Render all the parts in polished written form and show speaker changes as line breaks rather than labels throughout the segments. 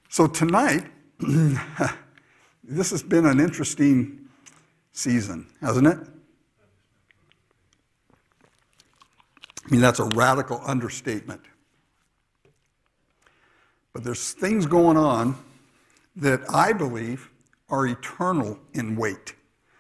So tonight, this has been an interesting season, hasn't it? I mean, that's a radical understatement. But there's things going on that I believe are eternal in weight.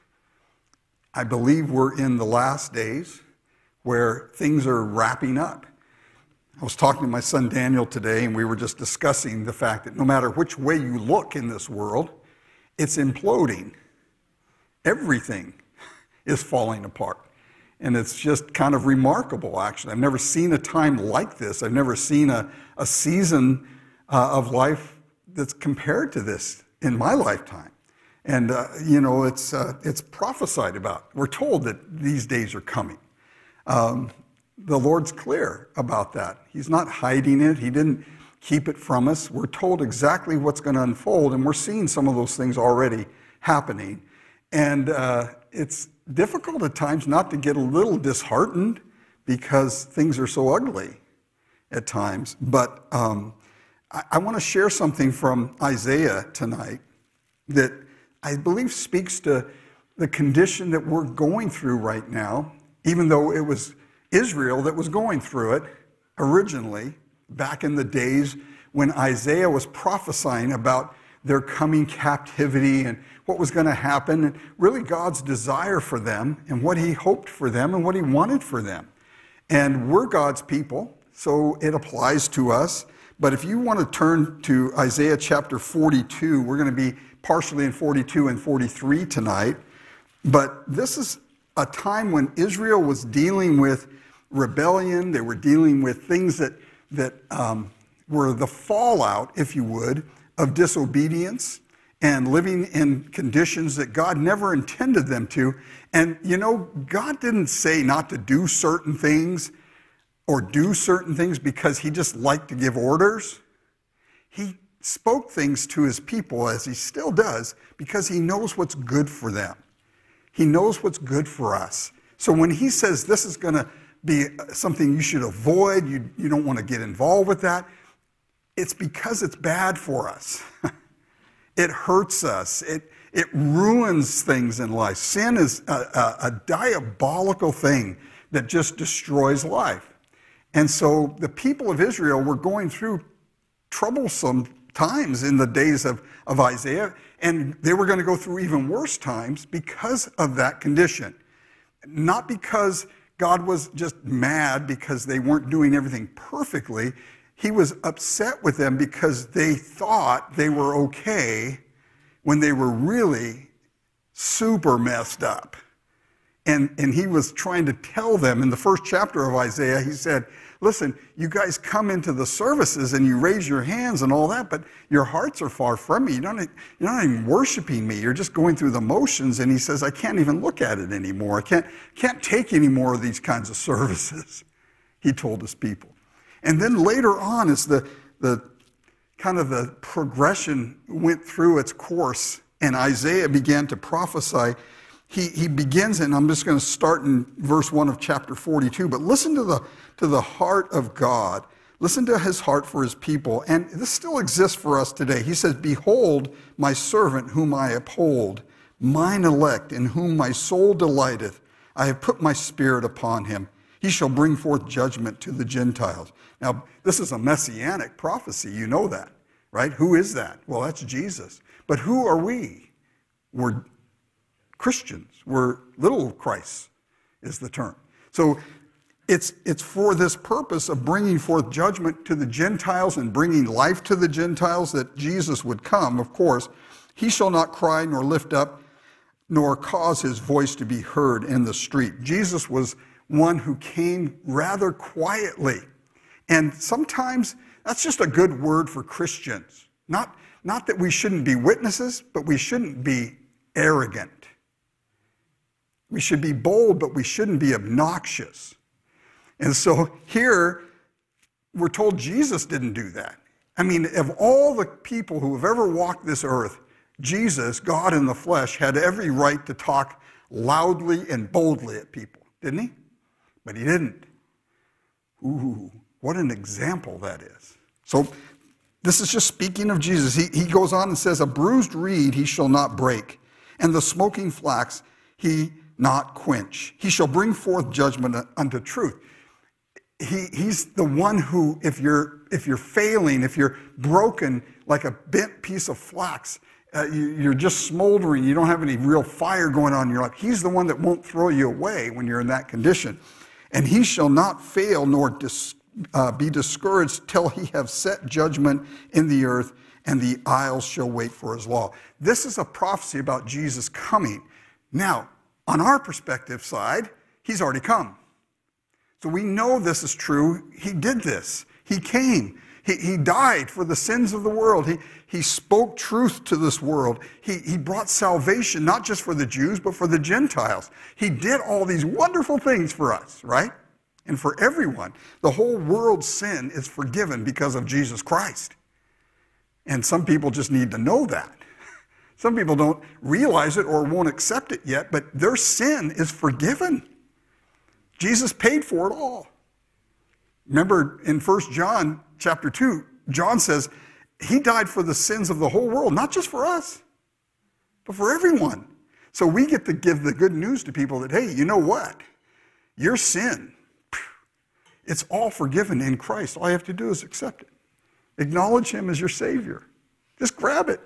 I believe we're in the last days where things are wrapping up. I was talking to my son Daniel today, and we were just discussing the fact that no matter which way you look in this world, it's imploding. Everything is falling apart. And it's just kind of remarkable, actually. I've never seen a time like this. I've never seen a season of life that's compared to this in my lifetime. And, it's prophesied about. We're told that these days are coming. The Lord's clear about that. He's not hiding it. He didn't keep it from us. We're told exactly what's going to unfold, and we're seeing some of those things already happening. And it's difficult at times not to get a little disheartened because things are so ugly at times. But I want to share something from Isaiah tonight that I believe speaks to the condition that we're going through right now, even though it was Israel that was going through it originally, back in the days when Isaiah was prophesying about their coming captivity and what was going to happen, and really God's desire for them and what he hoped for them and what he wanted for them. And we're God's people, so it applies to us. But if you want to turn to Isaiah chapter 42, we're going to be partially in 42 and 43 tonight. But this is a time when Israel was dealing with rebellion. They were dealing with things that were the fallout, if you would, of disobedience and living in conditions that God never intended them to. And, God didn't say not to do certain things or do certain things because he just liked to give orders. He spoke things to his people, as he still does, because he knows what's good for them. He knows what's good for us. So when he says this is going to be something you should avoid, you don't want to get involved with that, it's because it's bad for us. It hurts us. It ruins things in life. Sin is a diabolical thing that just destroys life. And so the people of Israel were going through troublesome times in the days of Isaiah, and they were going to go through even worse times because of that condition. Not because God was just mad because they weren't doing everything perfectly. He was upset with them because they thought they were okay when they were really super messed up. And he was trying to tell them in the first chapter of Isaiah, he said, listen, you guys come into the services and you raise your hands and all that, but your hearts are far from me. You're not even worshiping me. You're just going through the motions. And he says, I can't even look at it anymore. I can't take any more of these kinds of services, he told his people. And then later on, as the kind of the progression went through its course and Isaiah began to prophesy, he begins, and I'm just going to start in verse 1 of chapter 42, but listen to the heart of God. Listen to his heart for his people, and this still exists for us today. He says, behold, my servant whom I uphold, mine elect in whom my soul delighteth. I have put my spirit upon him. He shall bring forth judgment to the Gentiles. Now, this is a messianic prophecy. You know that, right? Who is that? Well, that's Jesus. But who are we? We're Christians. We're little Christ is the term. So it's for this purpose of bringing forth judgment to the Gentiles and bringing life to the Gentiles that Jesus would come, of course. He shall not cry nor lift up nor cause his voice to be heard in the street. Jesus was one who came rather quietly. And sometimes that's just a good word for Christians. Not that we shouldn't be witnesses, but we shouldn't be arrogant. We should be bold, but we shouldn't be obnoxious. And so here, we're told Jesus didn't do that. I mean, of all the people who have ever walked this earth, Jesus, God in the flesh, had every right to talk loudly and boldly at people, didn't he? But he didn't. Ooh, what an example that is. So This is just speaking of Jesus. He goes on and says, a bruised reed he shall not break, and the smoking flax he not quench. He shall bring forth judgment unto truth. He's the one who, if you're failing, if you're broken like a bent piece of flax, you're just smoldering, you don't have any real fire going on in your life, he's the one that won't throw you away when you're in that condition. And he shall not fail nor be discouraged till he have set judgment in the earth, and the isles shall wait for his law. This is a prophecy about Jesus coming. Now, on our perspective side, he's already come. So we know this is true. He did this. He came. He died for the sins of the world. He spoke truth to this world. He brought salvation, not just for the Jews, but for the Gentiles. He did all these wonderful things for us, right? And for everyone. The whole world's sin is forgiven because of Jesus Christ. And some people just need to know that. Some people don't realize it or won't accept it yet, but their sin is forgiven. Jesus paid for it all. Remember in 1 John chapter 2, John says he died for the sins of the whole world, not just for us, but for everyone. So we get to give the good news to people that, hey, you know what? Your sin, it's all forgiven in Christ. All you have to do is accept it. Acknowledge him as your Savior. Just grab it.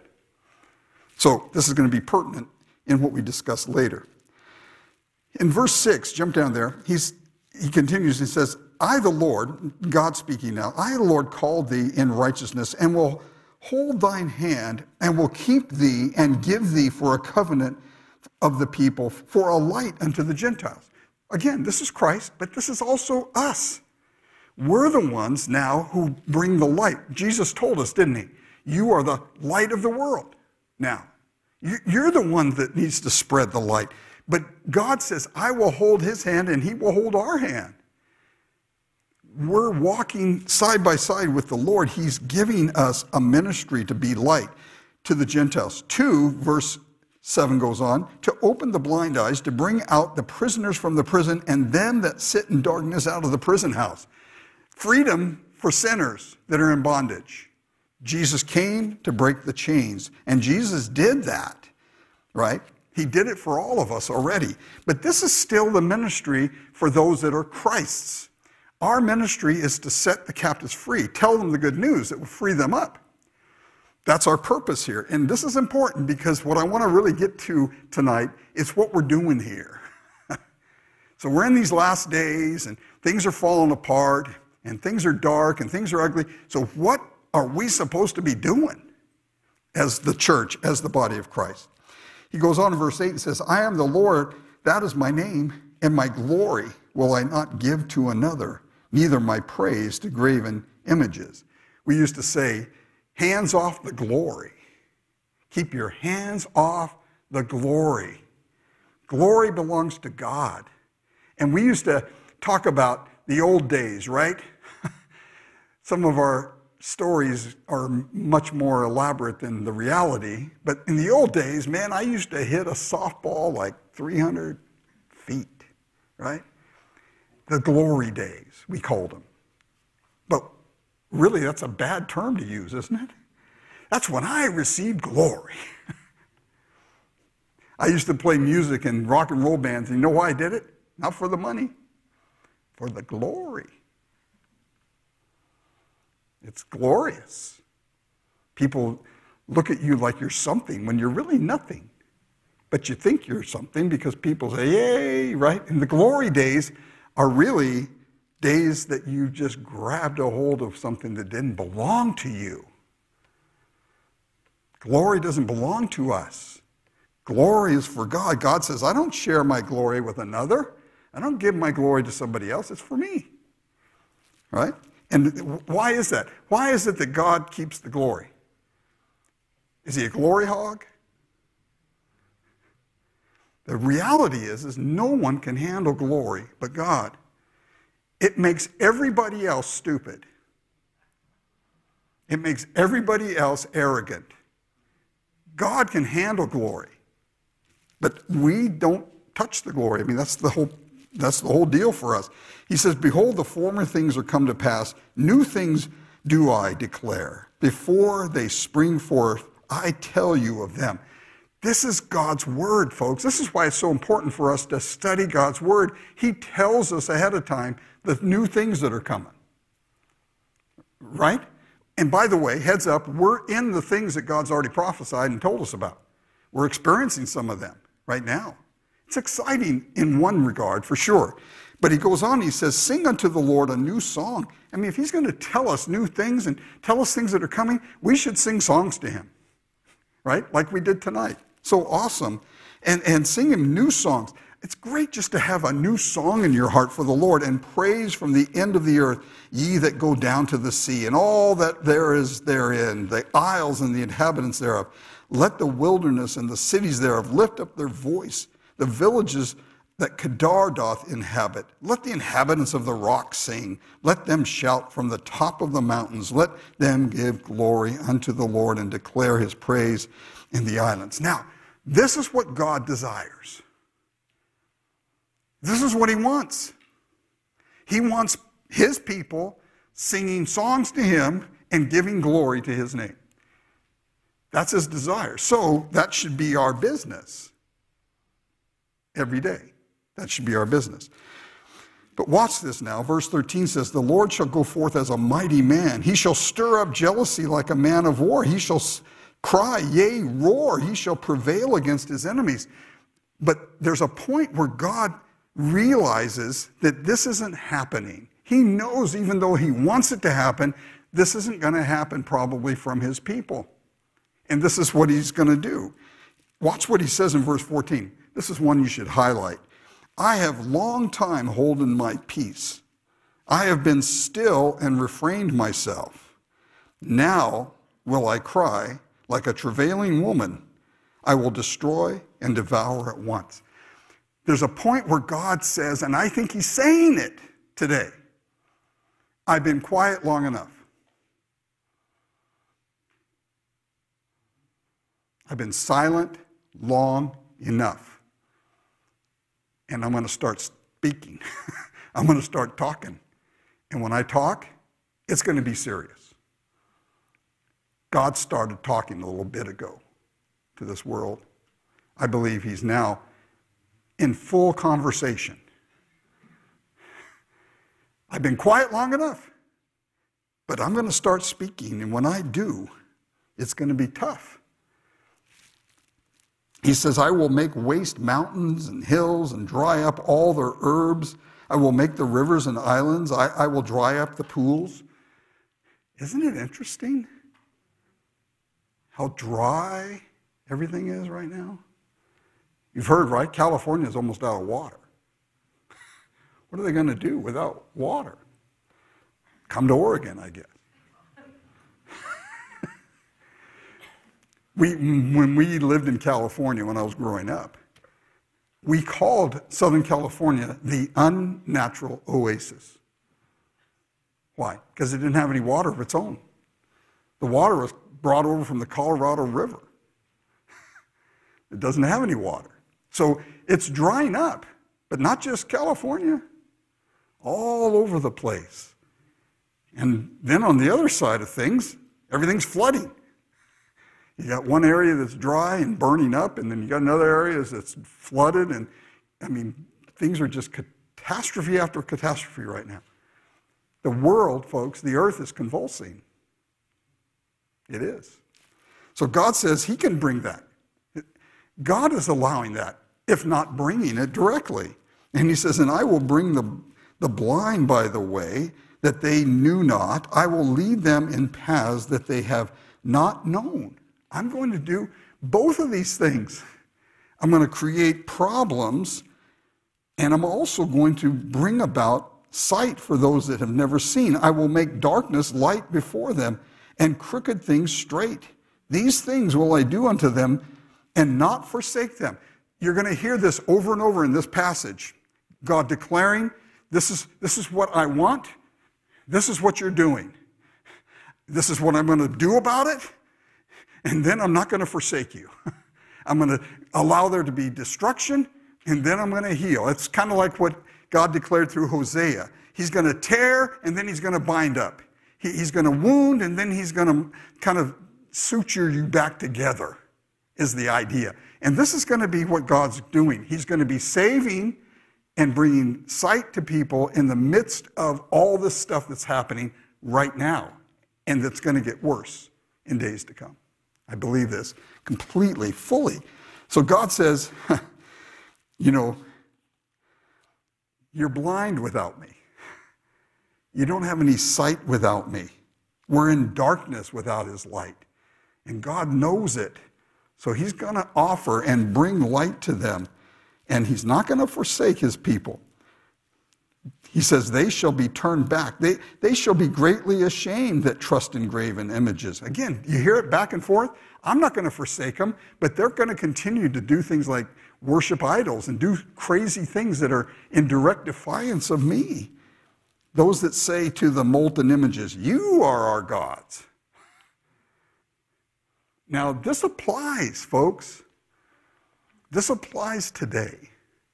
So this is going to be pertinent in what we discuss later. In verse 6, jump down there, he continues, he says, I the Lord, God speaking now, I the Lord called thee in righteousness, and will hold thine hand, and will keep thee, and give thee for a covenant of the people, for a light unto the Gentiles. Again, this is Christ, but this is also us. We're the ones now who bring the light. Jesus told us, didn't he? You are the light of the world now. You're the one that needs to spread the light. But God says, I will hold his hand and he will hold our hand. We're walking side by side with the Lord. He's giving us a ministry to be light to the Gentiles. 2, verse 7 goes on, to open the blind eyes, to bring out the prisoners from the prison, and them that sit in darkness out of the prison house. Freedom for sinners that are in bondage. Jesus came to break the chains, and Jesus did that, right? He did it for all of us already. But this is still the ministry for those that are Christ's. Our ministry is to set the captives free, tell them the good news that will free them up. That's our purpose here. And this is important because what I want to really get to tonight is what we're doing here. So we're in these last days, and things are falling apart, and things are dark, and things are ugly. So what are we supposed to be doing as the church, as the body of Christ? He goes on in verse 8 and says, I am the Lord, that is my name, and my glory will I not give to another, neither my praise to graven images. We used to say, hands off the glory. Keep your hands off the glory. Glory belongs to God. And we used to talk about the old days, right? Some of our stories are much more elaborate than the reality. But in the old days, man, I used to hit a softball like 300 feet, right? The glory days, we called them. But really, that's a bad term to use, isn't it? That's when I received glory. I used to play music in rock and roll bands, and you know why I did it? Not for the money, for the glory. It's glorious. People look at you like you're something when you're really nothing. But you think you're something because people say, yay, right? And the glory days are really days that you just grabbed a hold of something that didn't belong to you. Glory doesn't belong to us. Glory is for God. God says, I don't share my glory with another. I don't give my glory to somebody else. It's for me. Right? And why is that? Why is it that God keeps the glory? Is he a glory hog? The reality is no one can handle glory but God. It makes everybody else stupid. It makes everybody else arrogant. God can handle glory, but we don't touch the glory. I mean, that's the whole deal for us. He says, behold, the former things are come to pass. New things do I declare. before they spring forth, I tell you of them. This is God's word, folks. This is why it's so important for us to study God's word. He tells us ahead of time the new things that are coming. Right? And by the way, heads up, we're in the things that God's already prophesied and told us about. We're experiencing some of them right now. It's exciting in one regard, for sure. But he goes on, he says, sing unto the Lord a new song. I mean, if he's going to tell us new things and tell us things that are coming, we should sing songs to him. Right? Like we did tonight. So awesome. And sing him new songs. It's great just to have a new song in your heart for the Lord, and praise from the end of the earth, ye that go down to the sea, and all that there is therein, the isles and the inhabitants thereof. Let the wilderness and the cities thereof lift up their voice, the villages that Kedar doth inhabit. Let the inhabitants of the rock sing. Let them shout from the top of the mountains. Let them give glory unto the Lord and declare his praise in the islands. Now, this is what God desires. This is what he wants. He wants his people singing songs to him and giving glory to his name. That's his desire. So that should be our business every day. That should be our business. But watch this now. Verse 13 says, the Lord shall go forth as a mighty man. He shall stir up jealousy like a man of war. He shall cry, yea, roar. He shall prevail against his enemies. But there's a point where God realizes that this isn't happening. He knows, even though he wants it to happen, this isn't going to happen probably from his people. And this is what he's going to do. Watch what he says in verse 14. This is one you should highlight. I have long time holden my peace. I have been still and refrained myself. Now will I cry like a travailing woman. I will destroy and devour at once. There's a point where God says, and I think he's saying it today, I've been quiet long enough. I've been silent long enough. And I'm going to start speaking. I'm going to start talking. And when I talk, it's going to be serious. God started talking a little bit ago to this world. I believe he's now in full conversation. I've been quiet long enough, but I'm going to start speaking. And when I do, it's going to be tough. He says, I will make waste mountains and hills and dry up all their herbs. I will make the rivers and islands. I will dry up the pools. Isn't it interesting how dry everything is right now? You've heard, right? California is almost out of water. What are they going to do without water? Come to Oregon, I guess. When we lived in California when I was growing up, we called Southern California the unnatural oasis. Why? Because it didn't have any water of its own. The water was brought over from the Colorado River. It doesn't have any water. So it's drying up, but not just California, all over the place. And then on the other side of things, everything's flooding. You got one area that's dry and burning up, and then you got another area that's flooded, and I mean, things are just catastrophe after catastrophe right now. The world, folks, the earth is convulsing. It is. So God says he can bring that. God is allowing that, if not bringing it directly. And he says, and I will bring the blind by the way that they knew not. I will lead them in paths that they have not known. I'm going to do both of these things. I'm going to create problems, and I'm also going to bring about sight for those that have never seen. I will make darkness light before them, and crooked things straight. These things will I do unto them, and not forsake them. You're going to hear this over and over in this passage. God declaring, this is what I want. This is what you're doing. This is what I'm going to do about it. And then I'm not going to forsake you. I'm going to allow there to be destruction, and then I'm going to heal. It's kind of like what God declared through Hosea. He's going to tear, and then he's going to bind up. He's going to wound, and then he's going to kind of suture you back together, is the idea. And this is going to be what God's doing. He's going to be saving and bringing sight to people in the midst of all this stuff that's happening right now, and that's going to get worse in days to come. I believe this completely, fully. So God says, you know, you're blind without me. You don't have any sight without me. We're in darkness without his light. And God knows it. So he's going to offer and bring light to them. And he's not going to forsake his people. He says, they shall be turned back. They shall be greatly ashamed that trust in graven images. Again, you hear it back and forth. I'm not going to forsake them, but they're going to continue to do things like worship idols and do crazy things that are in direct defiance of me. Those that say to the molten images, you are our gods. Now, this applies, folks. This applies today.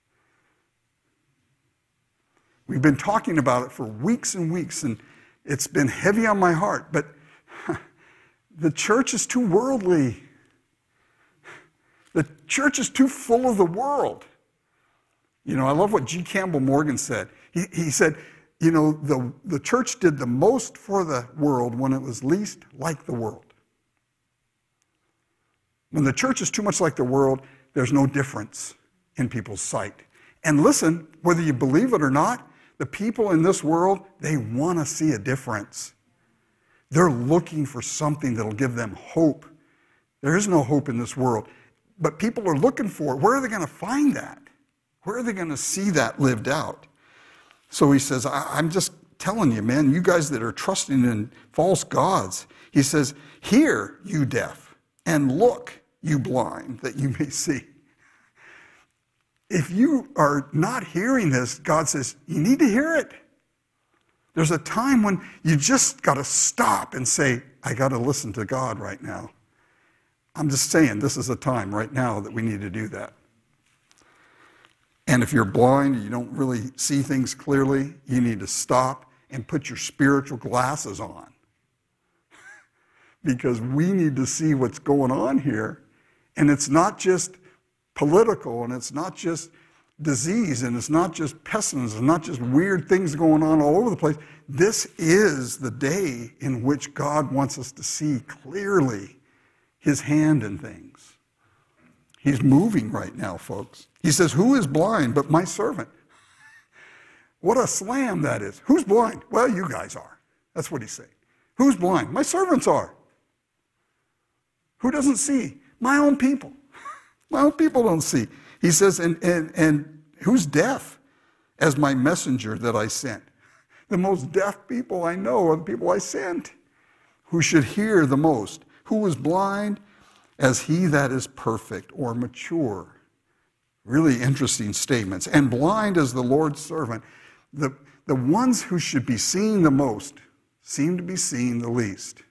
We've been talking about it for weeks and weeks, and it's been heavy on my heart, but the church is too worldly. The church is too full of the world. You know, I love what G. Campbell Morgan said. He said, you know, the church did the most for the world when it was least like the world. When the church is too much like the world, there's no difference in people's sight. And listen, whether you believe it or not, the people in this world, they want to see a difference. They're looking for something that'll give them hope. There is no hope in this world. But people are looking for it. Where are they going to find that? Where are they going to see that lived out? So he says, I'm just telling you, man, you guys that are trusting in false gods, he says, hear, you deaf, and look, you blind, that you may see. If you are not hearing this, God says, you need to hear it. There's a time when you just got to stop and say, I got to listen to God right now. I'm just saying, this is a time right now that we need to do that. And if you're blind, you don't really see things clearly, you need to stop and put your spiritual glasses on. Because we need to see what's going on here. And it's not just political, and it's not just disease, and it's not just pestilence, it's not just weird things going on all over the place. This is the day in which God wants us to see clearly his hand in things. He's moving right now, folks. He says, who is blind but my servant? What a slam that is. Who's blind? Well, you guys are. That's what he's saying. Who's blind? My servants are. Who doesn't see? My own people. My own people don't see. He says, and who's deaf? As my messenger that I sent. The most deaf people I know are the people I sent. Who should hear the most? Who is blind? As he that is perfect or mature. Really interesting statements. And blind as the Lord's servant. The ones who should be seen the most seem to be seen the least.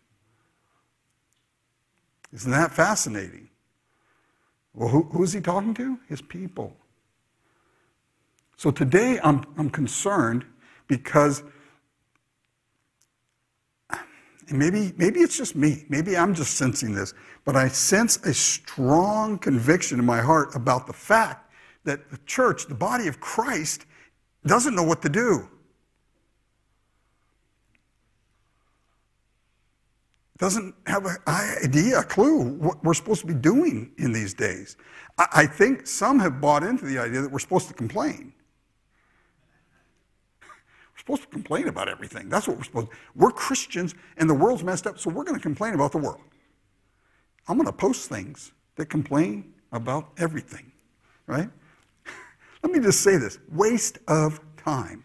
Isn't that fascinating? Well, who is he talking to? His people. So today I'm concerned because, and maybe it's just me, maybe I'm just sensing this, but I sense a strong conviction in my heart about the fact that the church, the body of Christ, doesn't know what to do. Doesn't have an idea, a clue what we're supposed to be doing in these days. I think some have bought into the idea that we're supposed to complain. We're supposed to complain about everything. That's what we're supposed to. We're Christians and the world's messed up, so we're going to complain about the world. I'm going to post things that complain about everything, right? Let me just say this. Waste of time.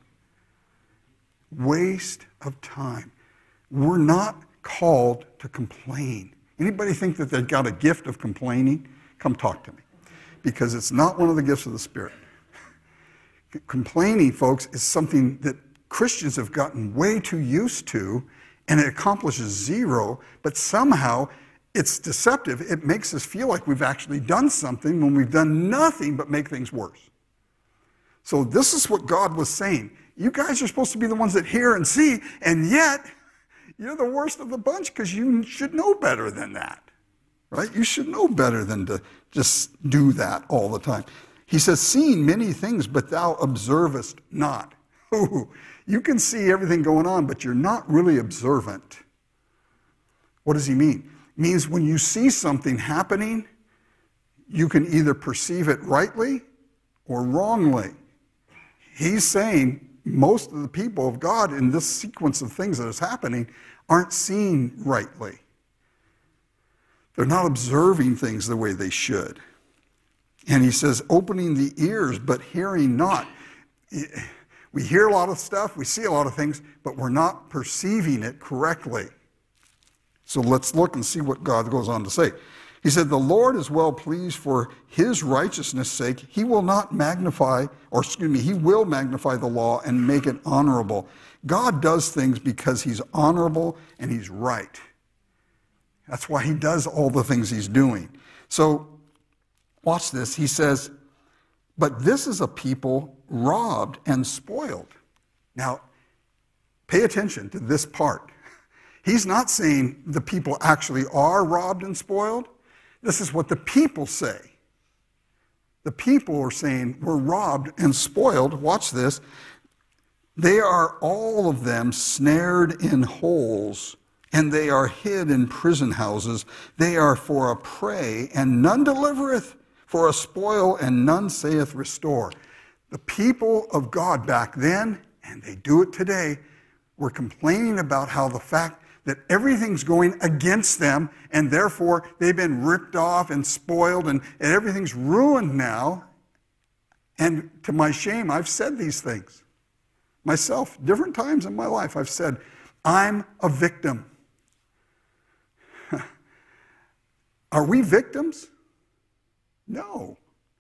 Waste of time. We're not called to complain. Anybody think that they've got a gift of complaining? Come talk to me. Because it's not one of the gifts of the Spirit. Complaining, folks, is something that Christians have gotten way too used to, and it accomplishes zero, but somehow it's deceptive. It makes us feel like we've actually done something when we've done nothing but make things worse. So this is what God was saying. You guys are supposed to be the ones that hear and see, and yet You're the worst of the bunch because you should know better than that, right? You should know better than to just do that all the time. He says, seeing many things, but thou observest not. Ooh, you can see everything going on, but you're not really observant. What does he mean? It means when you see something happening, you can either perceive it rightly or wrongly. He's saying most of the people of God in this sequence of things that is happening aren't seeing rightly. They're not observing things the way they should. And he says, opening the ears, but hearing not. We hear a lot of stuff, we see a lot of things, but we're not perceiving it correctly. So let's look and see what God goes on to say. He said, the Lord is well pleased for his righteousness' sake. He will magnify the law and make it honorable. God does things because he's honorable and he's right. That's why he does all the things he's doing. So, watch this. He says, but this is a people robbed and spoiled. Now, pay attention to this part. He's not saying the people actually are robbed and spoiled. This is what the people say. The people are saying we're robbed and spoiled. Watch this. They are all of them snared in holes, and they are hid in prison houses. They are for a prey, and none delivereth, for a spoil, and none saith restore. The people of God back then, and they do it today, were complaining about how the fact that everything's going against them, and therefore they've been ripped off and spoiled, and everything's ruined now. And to my shame, I've said these things. Myself, different times in my life, I've said, I'm a victim. Are we victims? No.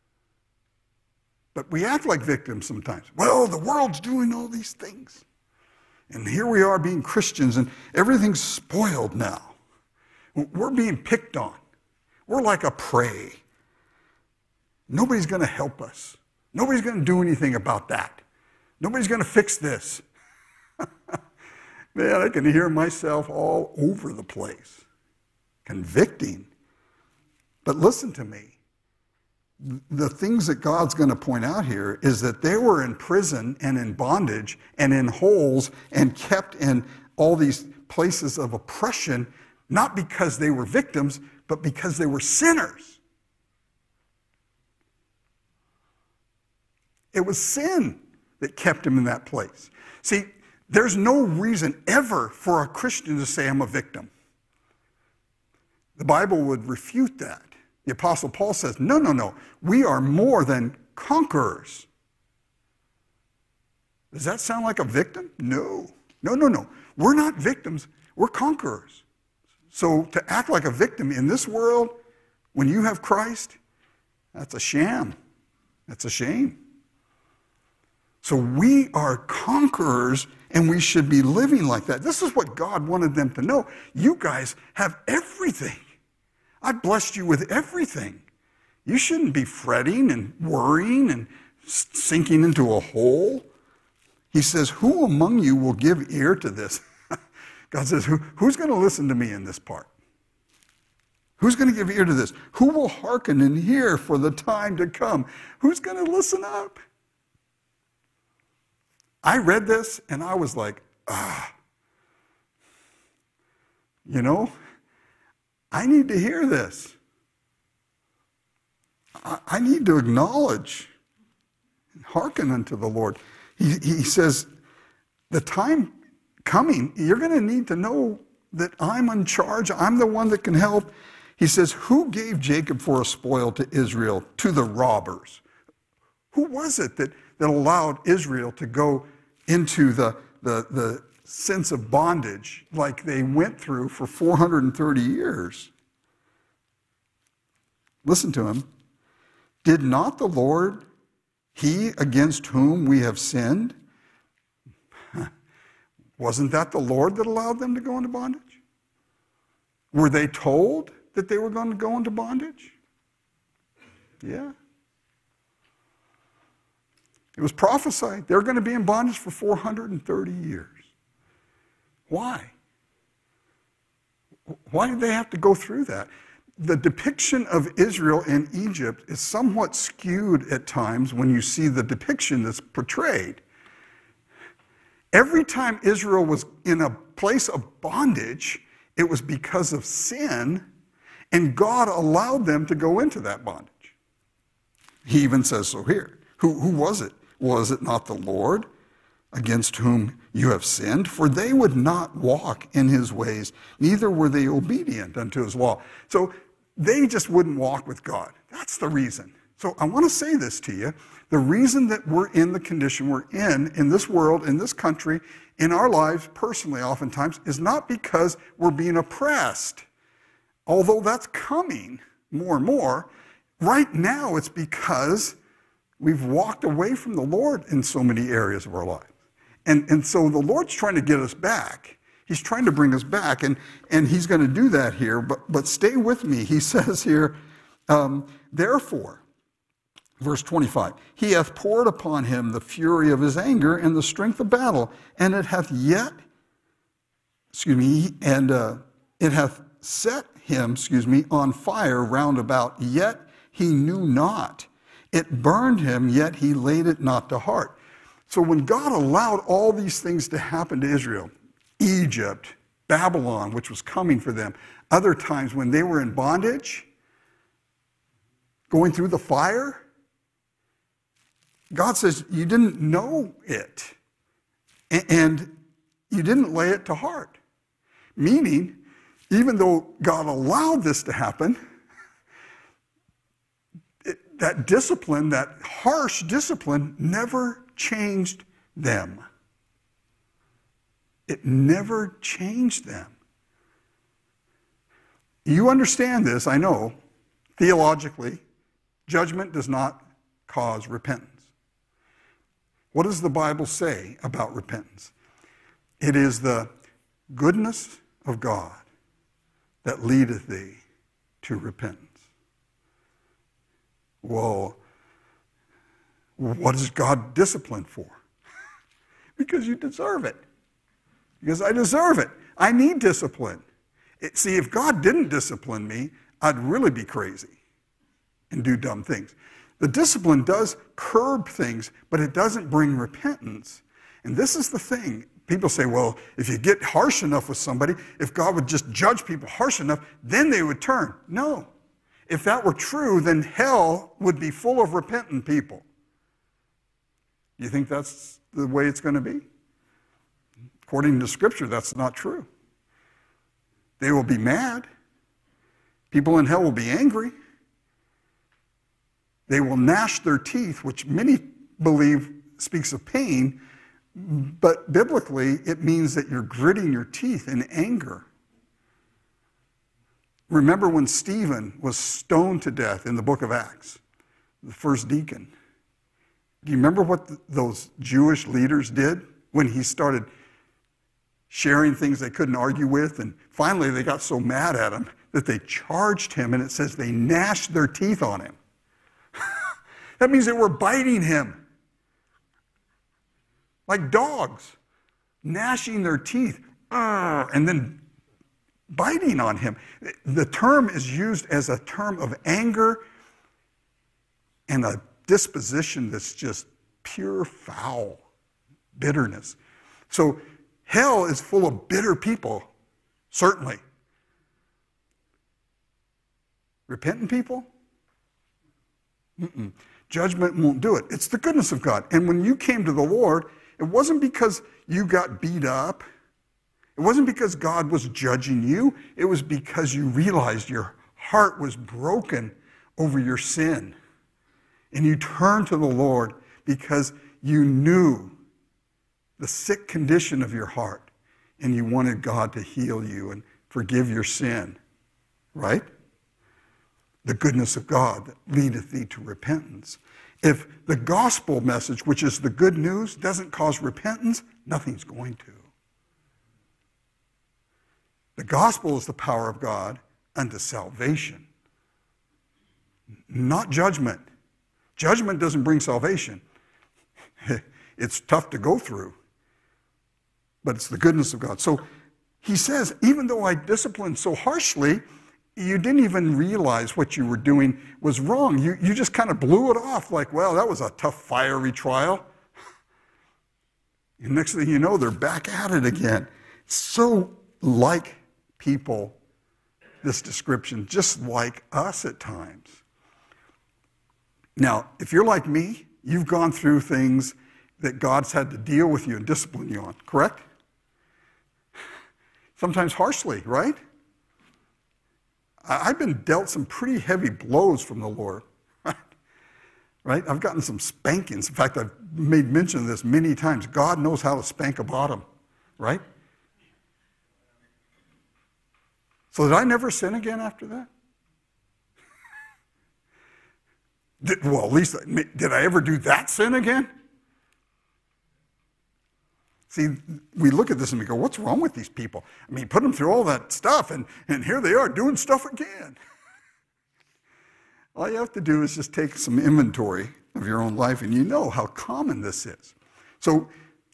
But we act like victims sometimes. Well, the world's doing all these things. And here we are being Christians, and everything's spoiled now. We're being picked on. We're like a prey. Nobody's going to help us. Nobody's going to do anything about that. Nobody's going to fix this. Man, I can hear myself all over the place. Convicting. But listen to me. The things that God's going to point out here is that they were in prison and in bondage and in holes and kept in all these places of oppression, not because they were victims, but because they were sinners. It was sin that kept him in that place. See, there's no reason ever for a Christian to say, I'm a victim. The Bible would refute that. The Apostle Paul says, no, we are more than conquerors. Does that sound like a victim? No. We're not victims, we're conquerors. So to act like a victim in this world, when you have Christ, that's a sham. That's a shame. So we are conquerors, and we should be living like that. This is what God wanted them to know. You guys have everything. I blessed you with everything. You shouldn't be fretting and worrying and sinking into a hole. He says, who among you will give ear to this? God says, who's going to listen to me in this part? Who's going to give ear to this? Who will hearken and hear for the time to come? Who's going to listen up? I read this and I was like, I need to hear this. I need to acknowledge and hearken unto the Lord. He says, the time coming, you're going to need to know that I'm in charge. I'm the one that can help. He says, who gave Jacob for a spoil to Israel, to the robbers? Who was it that allowed Israel to go into the sense of bondage like they went through for 430 years? Listen to him. Did not the Lord, he against whom we have sinned, wasn't that the Lord that allowed them to go into bondage? Were they told that they were going to go into bondage? Yeah. It was prophesied. They're going to be in bondage for 430 years. Why? Why did they have to go through that? The depiction of Israel in Egypt is somewhat skewed at times when you see the depiction that's portrayed. Every time Israel was in a place of bondage, it was because of sin, and God allowed them to go into that bondage. He even says so here. Who was it? Was it not the Lord against whom you have sinned? For they would not walk in his ways, neither were they obedient unto his law. So they just wouldn't walk with God. That's the reason. So I want to say this to you. The reason that we're in the condition we're in this world, in this country, in our lives personally oftentimes, is not because we're being oppressed. Although that's coming more and more, right now it's because we've walked away from the Lord in so many areas of our lives. And so the Lord's trying to get us back. He's trying to bring us back, and he's going to do that here. But stay with me. He says here, therefore, verse 25, he hath poured upon him the fury of his anger and the strength of battle, and it hath set him, on fire round about, yet he knew not. It burned him, yet he laid it not to heart. So when God allowed all these things to happen to Israel, Egypt, Babylon, which was coming for them, other times when they were in bondage, going through the fire, God says, you didn't know it, and you didn't lay it to heart. Meaning, even though God allowed this to happen, that discipline, that harsh discipline, never changed them. It never changed them. You understand this, I know, theologically. Judgment does not cause repentance. What does the Bible say about repentance? It is the goodness of God that leadeth thee to repentance. Well, what is God disciplined for? Because you deserve it. Because I deserve it. I need discipline. See, if God didn't discipline me, I'd really be crazy and do dumb things. The discipline does curb things, but it doesn't bring repentance. And this is the thing. People say, well, if you get harsh enough with somebody, if God would just judge people harsh enough, then they would turn. No. If that were true, then hell would be full of repentant people. You think that's the way it's going to be? According to Scripture, that's not true. They will be mad. People in hell will be angry. They will gnash their teeth, which many believe speaks of pain, but biblically it means that you're gritting your teeth in anger. Remember when Stephen was stoned to death in the book of Acts, the first deacon. Do you remember what those Jewish leaders did when he started sharing things they couldn't argue with? And finally they got so mad at him that they charged him, and it says they gnashed their teeth on him. That means they were biting him like dogs, gnashing their teeth, and then biting on him. The term is used as a term of anger and a disposition that's just pure foul, bitterness. So hell is full of bitter people, certainly. Repentant people? Judgment won't do it. It's the goodness of God. And when you came to the Lord, it wasn't because you got beat up. It wasn't because God was judging you. It was because you realized your heart was broken over your sin. And you turned to the Lord because you knew the sick condition of your heart. And you wanted God to heal you and forgive your sin. Right? The goodness of God that leadeth thee to repentance. If the gospel message, which is the good news, doesn't cause repentance, nothing's going to. The gospel is the power of God unto salvation, not judgment. Judgment doesn't bring salvation. It's tough to go through, but it's the goodness of God. So he says, even though I disciplined so harshly, you didn't even realize what you were doing was wrong. You just kind of blew it off like, well, that was a tough, fiery trial. And next thing you know, they're back at it again. So like people, this description, just like us at times. Now, if you're like me, you've gone through things that God's had to deal with you and discipline you on, correct? Sometimes harshly, right? I've been dealt some pretty heavy blows from the Lord, right? I've gotten some spankings. In fact, I've made mention of this many times. God knows how to spank a bottom, right? So did I never sin again after that? Well, at least, did I ever do that sin again? See, we look at this and we go, what's wrong with these people? I mean, put them through all that stuff, and here they are doing stuff again. All you have to do is just take some inventory of your own life, and you know how common this is. So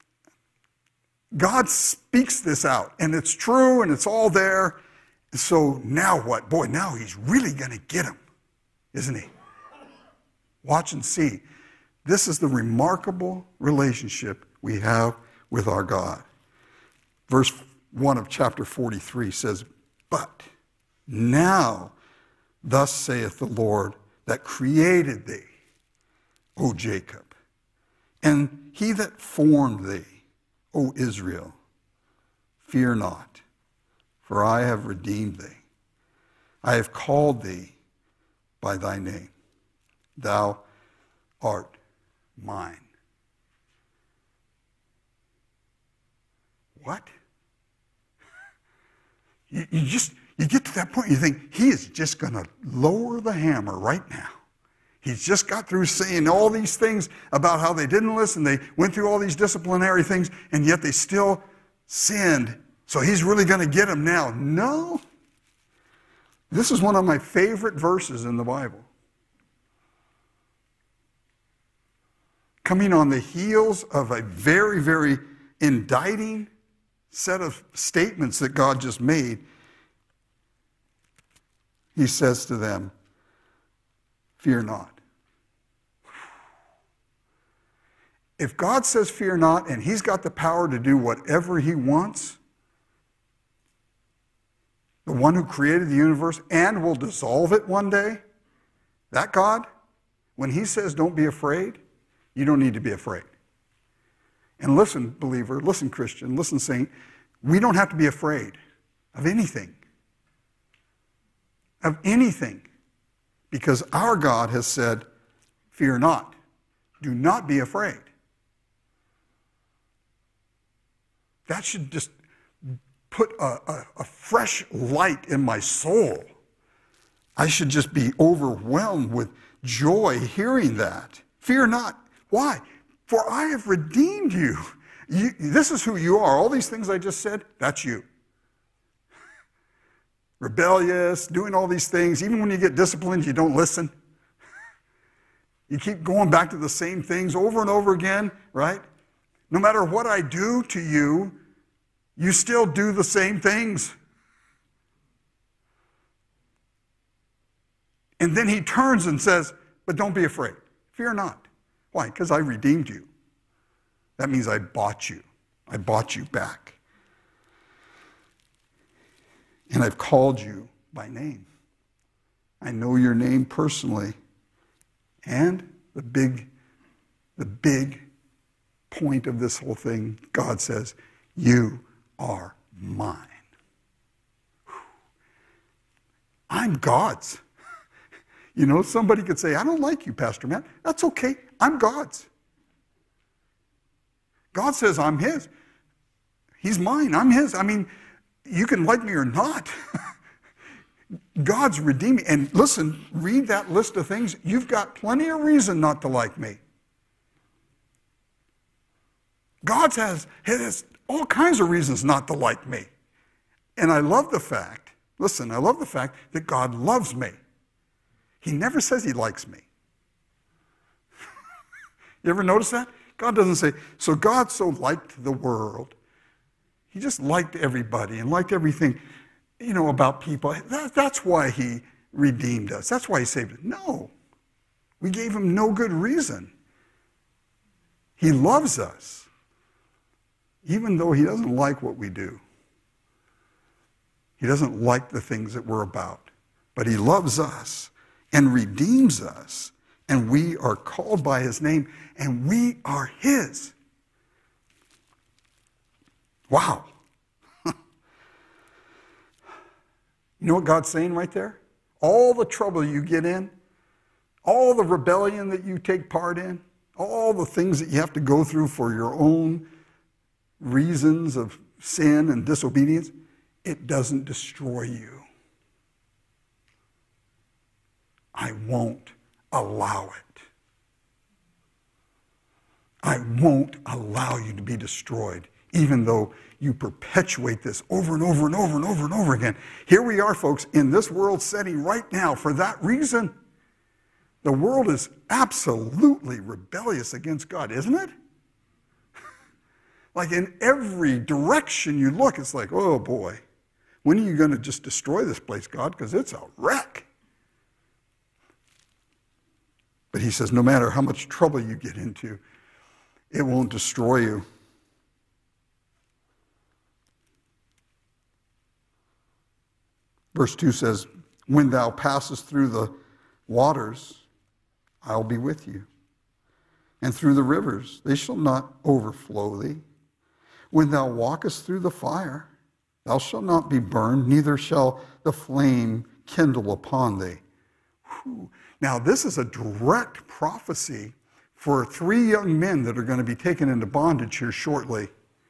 God speaks this out, and it's true, and it's all there. So now what? Boy, now he's really going to get him, isn't he? Watch and see. This is the remarkable relationship we have with our God. Verse 1 of chapter 43 says, but now thus saith the Lord that created thee, O Jacob, and he that formed thee, O Israel, fear not, for I have redeemed thee. I have called thee by thy name. Thou art mine. What? You get to that point, you think, he is just going to lower the hammer right now. He's just got through saying all these things about how they didn't listen. They went through all these disciplinary things, and yet they still sinned. So he's really going to get them now. No. This is one of my favorite verses in the Bible. Coming on the heels of a very, very indicting set of statements that God just made, he says to them, fear not. If God says fear not, and he's got the power to do whatever he wants, the one who created the universe and will dissolve it one day, that God, when he says don't be afraid, you don't need to be afraid. And listen, believer, listen, Christian, listen, saint, we don't have to be afraid of anything. Of anything. Because our God has said, fear not. Do not be afraid. That should just put a fresh light in my soul. I should just be overwhelmed with joy hearing that. Fear not. Why? For I have redeemed you. This is who you are. All these things I just said, that's you. Rebellious, doing all these things. Even when you get disciplined, you don't listen. You keep going back to the same things over and over again, right? No matter what I do to you, you still do the same things. And then he turns and says, but don't be afraid. Fear not. Why? Because I redeemed you. That means I bought you. I bought you back. And I've called you by name. I know your name personally. And the big point of this whole thing, God says, you are mine. I'm God's. You know, somebody could say, I don't like you, Pastor Matt. That's okay. I'm God's. God says I'm his. He's mine. I'm his. I mean, you can like me or not. God's redeemed me. And listen, read that list of things. You've got plenty of reason not to like me. God has all kinds of reasons not to like me. And I love the fact, listen, I love the fact that God loves me. He never says he likes me. You ever notice that? God doesn't say, so God so liked the world. He just liked everybody and liked everything, about people. That's why he redeemed us. That's why he saved us. No. We gave him no good reason. He loves us, even though he doesn't like what we do. He doesn't like the things that we're about. But he loves us and redeems us, and we are called by his name, and we are his. Wow. You know what God's saying right there? All the trouble you get in, all the rebellion that you take part in, all the things that you have to go through for your own reasons of sin and disobedience, it doesn't destroy you. I won't allow it. I won't allow you to be destroyed, even though you perpetuate this over and over and over and over and over again. Here we are, folks, in this world setting right now for that reason. The world is absolutely rebellious against God, isn't it? Like in every direction you look, it's like, oh boy, when are you going to just destroy this place, God? Because it's a wreck. But he says, no matter how much trouble you get into, it won't destroy you. Verse 2 says, when thou passest through the waters, I'll be with you. And through the rivers, they shall not overflow thee. When thou walkest through the fire, thou shalt not be burned, neither shall the flame kindle upon thee. Whew. Now, this is a direct prophecy for 3 young men that are going to be taken into bondage here shortly.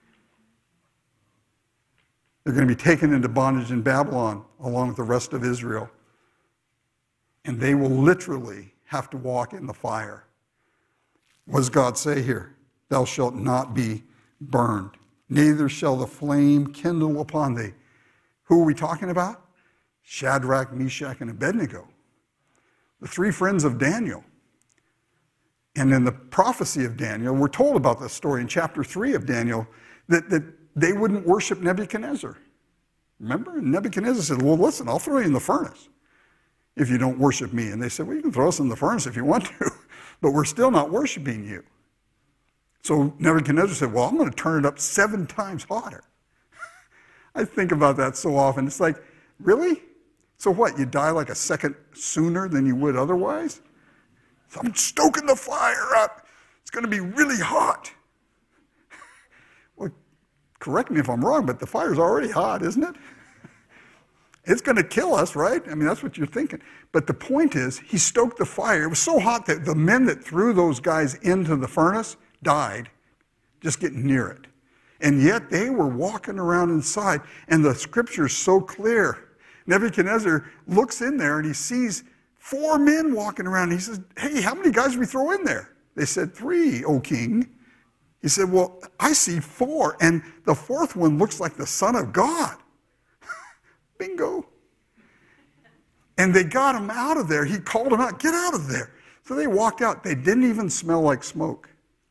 They're going to be taken into bondage in Babylon along with the rest of Israel. And they will literally have to walk in the fire. What does God say here? Thou shalt not be burned, neither shall the flame kindle upon thee. Who are we talking about? Shadrach, Meshach, and Abednego, the 3 friends of Daniel. And in the prophecy of Daniel, we're told about this story in chapter 3 of Daniel, that they wouldn't worship Nebuchadnezzar. Remember? And Nebuchadnezzar said, well, listen, I'll throw you in the furnace if you don't worship me. And they said, well, you can throw us in the furnace if you want to, but we're still not worshiping you. So Nebuchadnezzar said, well, I'm going to turn it up 7 times hotter. I think about that so often. It's like, really? So what, you die like a second sooner than you would otherwise? So I'm stoking the fire up. It's going to be really hot. Well, correct me if I'm wrong, but the fire's already hot, isn't it? It's going to kill us, right? I mean, that's what you're thinking. But the point is, he stoked the fire. It was so hot that the men that threw those guys into the furnace died just getting near it. And yet they were walking around inside, and the scripture's so clear. Nebuchadnezzar looks in there and he sees 4 men walking around. He says, hey, how many guys did we throw in there? They said, 3, O king. He said, well, I see 4, and the 4th one looks like the Son of God. Bingo. And they got him out of there. He called them out, get out of there. So they walked out. They didn't even smell like smoke.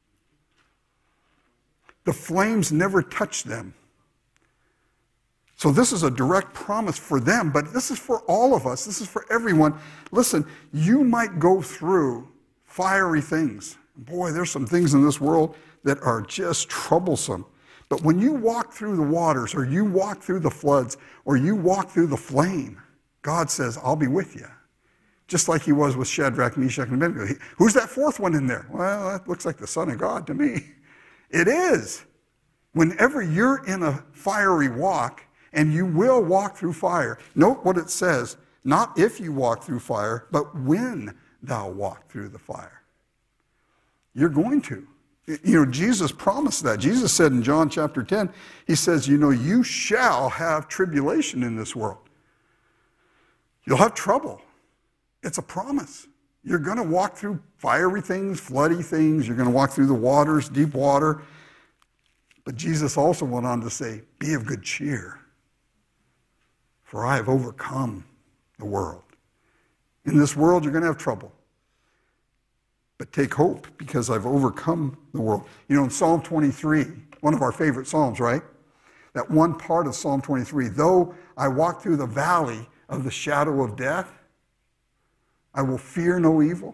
The flames never touched them. So this is a direct promise for them, but this is for all of us. This is for everyone. Listen, you might go through fiery things. Boy, there's some things in this world that are just troublesome. But when you walk through the waters, or you walk through the floods, or you walk through the flame, God says, I'll be with you. Just like he was with Shadrach, Meshach, and Abednego. Who's that 4th one in there? Well, that looks like the Son of God to me. It is. Whenever you're in a fiery walk, and you will walk through fire. Note what it says, not if you walk through fire, but when thou walk through the fire. You're going to. You know, Jesus promised that. Jesus said in John chapter 10, he says, you shall have tribulation in this world. You'll have trouble. It's a promise. You're going to walk through fiery things, floody things. You're going to walk through the waters, deep water. But Jesus also went on to say, be of good cheer, for I have overcome the world. In this world, you're going to have trouble. But take hope, because I've overcome the world. In Psalm 23, one of our favorite Psalms, right? that one part of Psalm 23, though I walk through the valley of the shadow of death, I will fear no evil.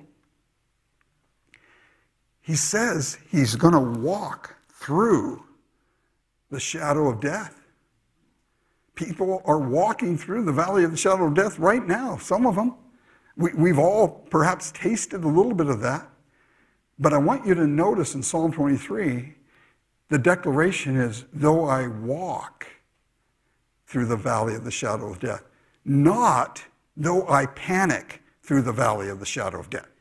He says he's going to walk through the shadow of death. People are walking through the valley of the shadow of death right now, some of them. We've all perhaps tasted a little bit of that. But I want you to notice in Psalm 23, the declaration is, though I walk through the valley of the shadow of death, not though I panic through the valley of the shadow of death.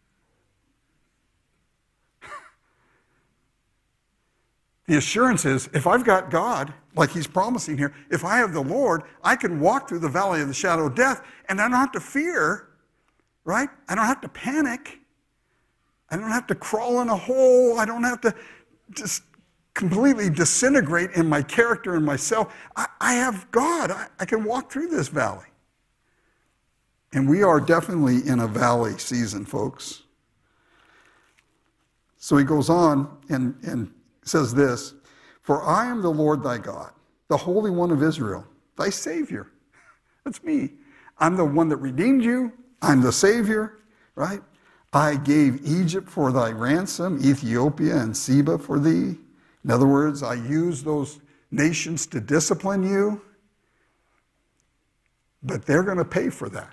The assurance is, if I've got God, like he's promising here, if I have the Lord, I can walk through the valley of the shadow of death, and I don't have to fear, right? I don't have to panic. I don't have to crawl in a hole. I don't have to just completely disintegrate in my character and myself. I have God. I can walk through this valley. And we are definitely in a valley season, folks. So he goes on and says this, for I am the Lord thy God, the Holy One of Israel, thy Savior. That's me. I'm the one that redeemed you. I'm the Savior, right? I gave Egypt for thy ransom, Ethiopia and Seba for thee. In other words, I used those nations to discipline you, but they're going to pay for that.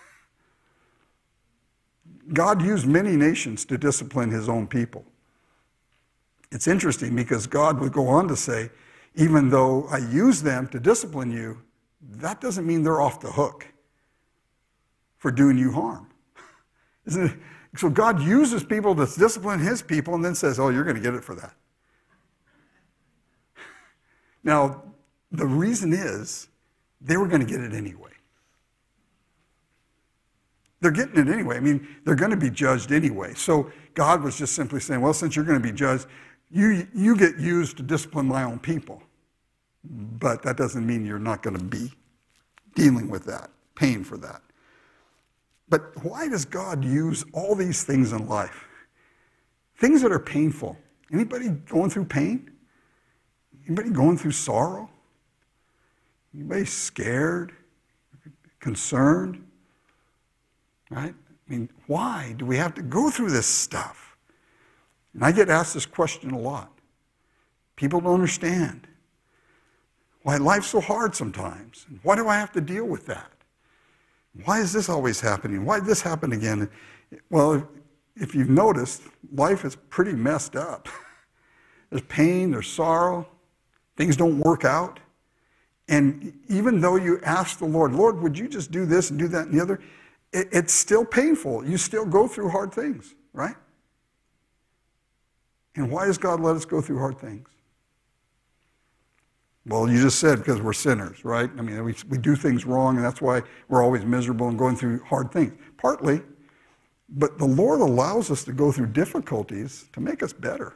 God used many nations to discipline his own people. It's interesting because God would go on to say, even though I use them to discipline you, that doesn't mean they're off the hook for doing you harm. Isn't it? So God uses people to discipline his people and then says, oh, you're going to get it for that. Now, the reason is they were going to get it anyway. They're getting it anyway. I mean, they're going to be judged anyway. So God was just simply saying, well, since you're going to be judged, you get used to discipline my own people. But that doesn't mean you're not going to be dealing with that, paying for that. But why does God use all these things in life? Things that are painful. Anybody going through pain? Anybody going through sorrow? Anybody scared? Concerned? Right? I mean, why do we have to go through this stuff? And I get asked this question a lot. People don't understand why life's so hard sometimes. And why do I have to deal with that? Why is this always happening? Why did this happen again? Well, if you've noticed, life is pretty messed up. There's pain, there's sorrow, things don't work out. And even though you ask the Lord, Lord, would you just do this and do that and the other? It's still painful. You still go through hard things, right? And why does God let us go through hard things? Well, you just said because we're sinners, right? I mean, we do things wrong, and that's why we're always miserable and going through hard things. Partly, but the Lord allows us to go through difficulties to make us better.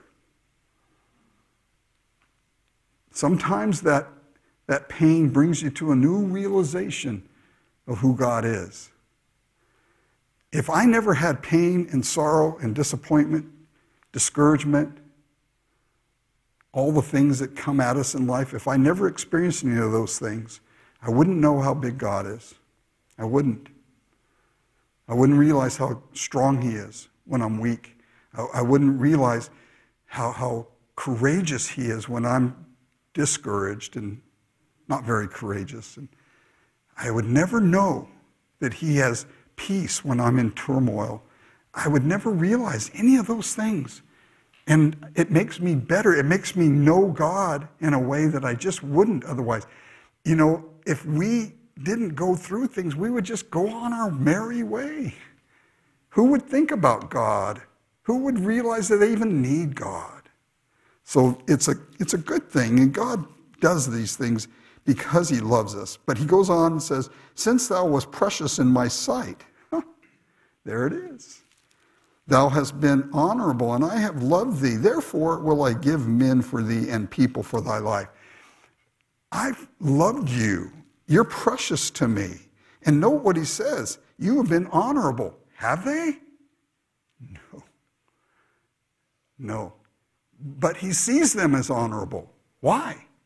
Sometimes that pain brings you to a new realization of who God is. If I never had pain and sorrow and disappointment, discouragement, all the things that come at us in life, if I never experienced any of those things, I wouldn't know how big God is. I wouldn't. I wouldn't realize how strong he is when I'm weak. I wouldn't realize how courageous he is when I'm discouraged and not very courageous. And I would never know that he has peace when I'm in turmoil. I would never realize any of those things. And it makes me better. It makes me know God in a way that I just wouldn't otherwise. You know, if we didn't go through things, we would just go on our merry way. Who would think about God? Who would realize that they even need God? So it's a good thing, and God does these things because he loves us. But he goes on and says, since thou wast precious in my sight, there it is. Thou hast been honorable, and I have loved thee. Therefore will I give men for thee and people for thy life. I've loved you. You're precious to me. And note what he says. You have been honorable. Have they? No. No. But he sees them as honorable. Why?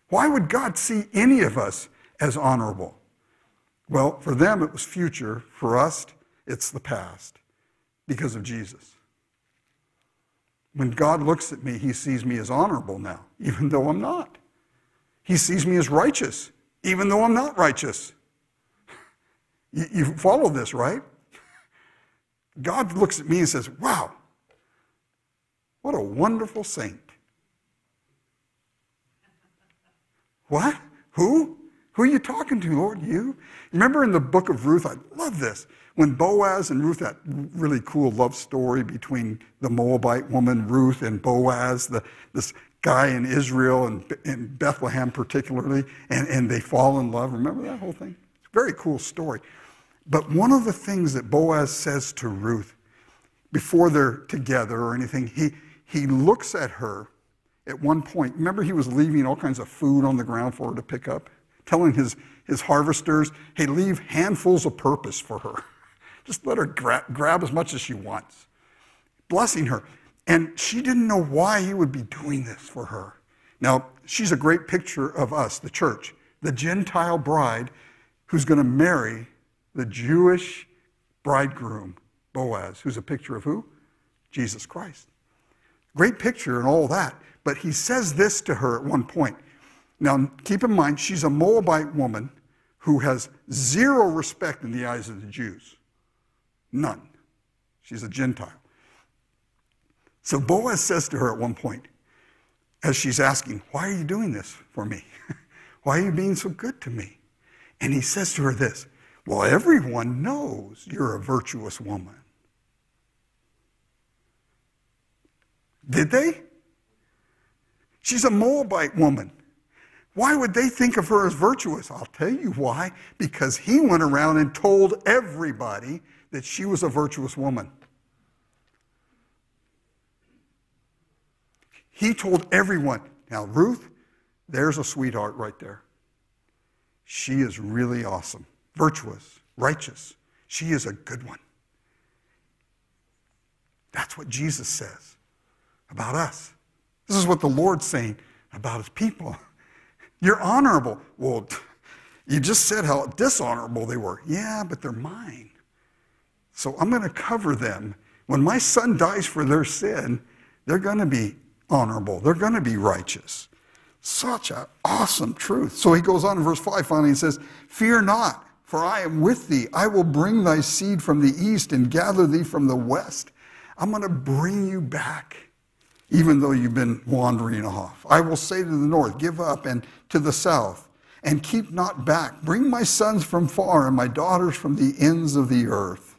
Why would God see any of us as honorable? Well, for them it was future. For us, it's the past because of Jesus. When God looks at me, he sees me as honorable now, even though I'm not. He sees me as righteous, even though I'm not righteous. You follow this, right? God looks at me and says, wow, what a wonderful saint. What? Who? Who are you talking to, Lord? You? Remember in the book of Ruth, I love this, when Boaz and Ruth, that really cool love story between the Moabite woman, Ruth, and Boaz, this guy in Israel and in Bethlehem particularly, and they fall in love. Remember that whole thing? It's a very cool story. But one of the things that Boaz says to Ruth before they're together or anything, he looks at her at one point. Remember, he was leaving all kinds of food on the ground for her to pick up, telling his harvesters, hey, leave handfuls of purpose for her. Just let her grab as much as she wants. Blessing her. And she didn't know why he would be doing this for her. Now, she's a great picture of us, the church, the Gentile bride who's going to marry the Jewish bridegroom, Boaz, who's a picture of who? Jesus Christ. Great picture and all that. But he says this to her at one point. Now, keep in mind, she's a Moabite woman who has zero respect in the eyes of the Jews. None. She's a Gentile. So Boaz says to her at one point, as she's asking, why are you doing this for me? Why are you being so good to me? And he says to her this, well, everyone knows you're a virtuous woman. Did they? She's a Moabite woman. Why would they think of her as virtuous? I'll tell you why. Because he went around and told everybody that she was a virtuous woman. He told everyone. Now, Ruth, there's a sweetheart right there. She is really awesome, virtuous, righteous. She is a good one. That's what Jesus says about us. This is what the Lord's saying about his people. You're honorable. Well, you just said how dishonorable they were. Yeah, but they're mine. So I'm going to cover them. When my son dies for their sin, they're going to be honorable. They're going to be righteous. Such an awesome truth. So he goes on in verse 5 finally and says, fear not, for I am with thee. I will bring thy seed from the east and gather thee from the west. I'm going to bring you back, even though you've been wandering off. I will say to the north, give up, and to the south, and keep not back. Bring my sons from far and my daughters from the ends of the earth.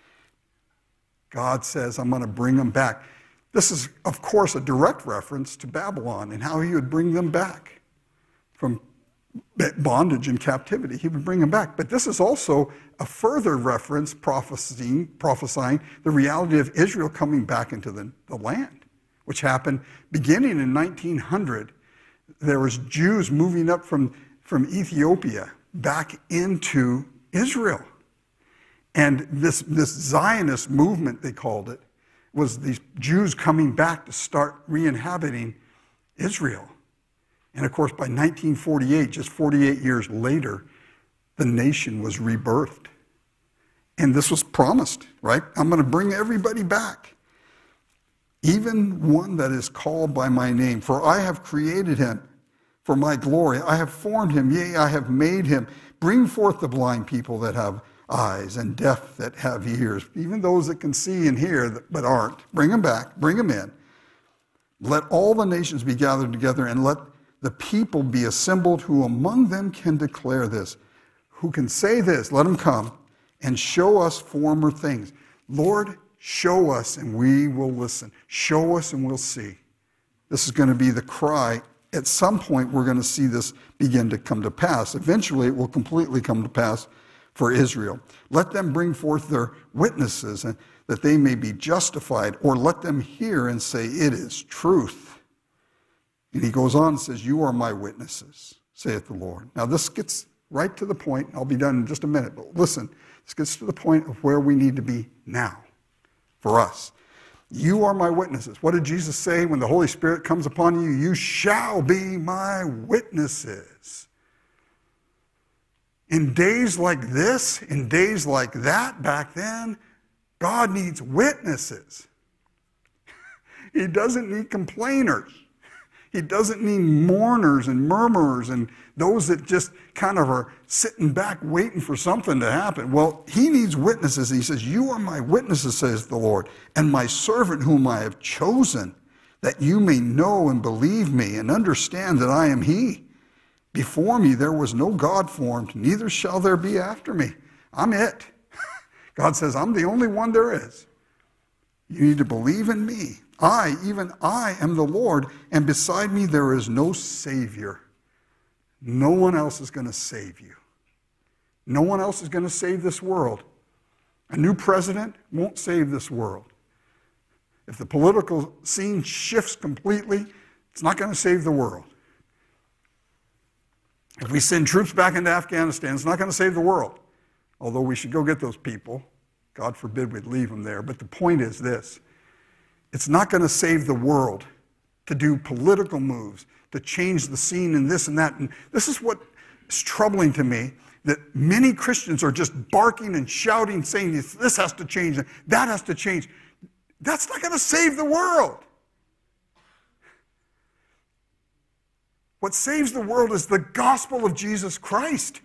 God says, I'm going to bring them back. This is, of course, a direct reference to Babylon and how he would bring them back from bondage and captivity. He would bring them back. But this is also a further reference prophesying the reality of Israel coming back into the land, which happened beginning in 1900. There was Jews moving up from Ethiopia back into Israel. And this Zionist movement, they called it, was these Jews coming back to start re-inhabiting Israel. And of course, by 1948, just 48 years later, the nation was rebirthed. And this was promised, right? I'm going to bring everybody back. Even one that is called by my name, for I have created him for my glory. I have formed him, yea, I have made him. Bring forth the blind people that have eyes and deaf that have ears, even those that can see and hear but aren't. Bring them back, bring them in. Let all the nations be gathered together, and let the people be assembled who among them can declare this. Who can say this? Let them come and show us former things. Lord, show us and we will listen. Show us and we'll see. This is going to be the cry. At some point, we're going to see this begin to come to pass. Eventually, it will completely come to pass for Israel. Let them bring forth their witnesses, and that they may be justified, or let them hear and say, it is truth. And he goes on and says, you are my witnesses, saith the Lord. Now this gets right to the point. I'll be done in just a minute, but listen, this gets to the point of where we need to be now for us. You are my witnesses. What did Jesus say when the Holy Spirit comes upon you? You shall be my witnesses. In days like this, in days like that back then, God needs witnesses. He doesn't need complainers. He doesn't need mourners and murmurers and those that just kind of are sitting back waiting for something to happen. Well, he needs witnesses. He says, you are my witnesses, says the Lord, and my servant whom I have chosen, that you may know and believe me and understand that I am he. Before me there was no God formed, neither shall there be after me. I'm it. God says, I'm the only one there is. You need to believe in me. I, even I, am the Lord, and beside me there is no Savior. No one else is going to save you. No one else is going to save this world. A new president won't save this world. If the political scene shifts completely, it's not going to save the world. If we send troops back into Afghanistan, it's not going to save the world. Although we should go get those people. God forbid we'd leave them there. But the point is this. It's not going to save the world to do political moves, to change the scene and this and that. And this is what is troubling to me, that many Christians are just barking and shouting, saying this has to change, that has to change. That's not going to save the world. What saves the world is the gospel of Jesus Christ.